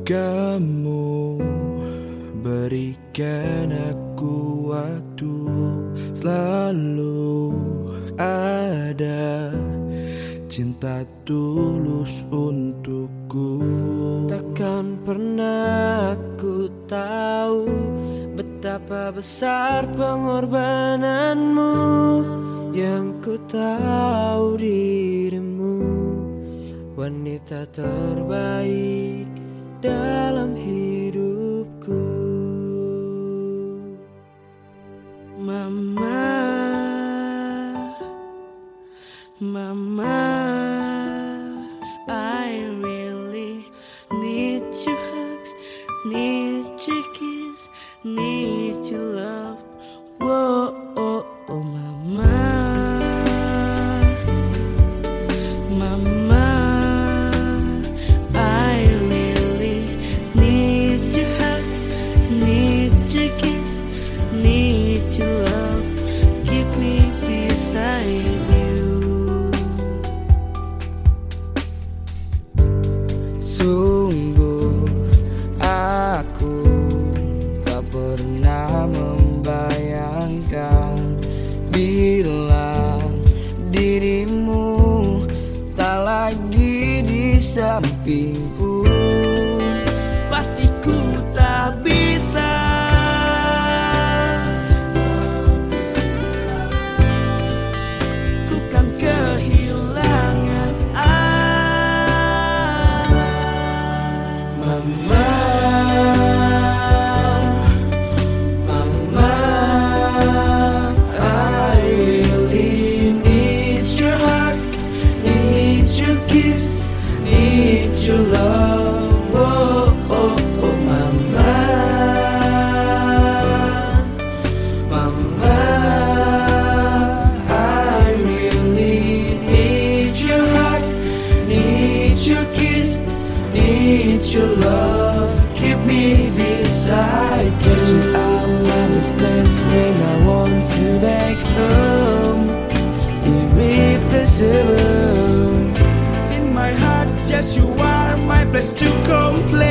Kamu berikan aku waktu, selalu ada cinta tulus untukku. Takkan pernah aku tahu betapa besar pengorbananmu. Yang ku tahu dirimu wanita terbaik dalam hidupku. Mama, Mama, I really need your hugs, need your kiss, need your love. Whoa, oh, oh, Mama, Mama, I really need your hug, need your kiss, need your love. Keep me beside you. Sungguh aku tak pernah membayangkan bila dirimu tak lagi di sampingku. Pasti ku tak bisa, ku kan kehilangan Mama, Mama, I really need your hug, need your kiss, need your love. Oh, oh, oh, Mama, Mama, I really need your hug, need your kiss, need your love. Keep me beside you. You are my mistakes when I want to back home. Irreplaceable. In my heart, just you are my place to complain.